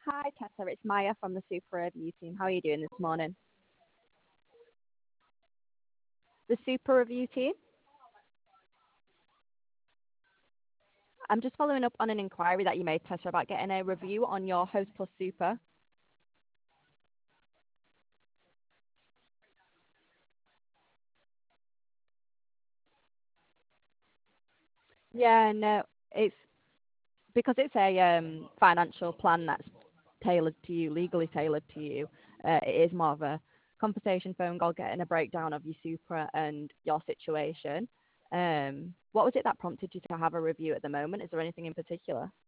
Hi, Tessa. It's Maya from the Super Review team. How are you doing this morning? The Super Review team? I'm just following up on an inquiry that you made, Tessa, about getting a review on your Host Plus Super. Yeah, no, it's because it's a financial plan that's tailored to you, legally tailored to you. It is more of a conversation phone call, getting a breakdown of your super and your situation. What was it that prompted you to have a review at the moment? Is there anything in particular?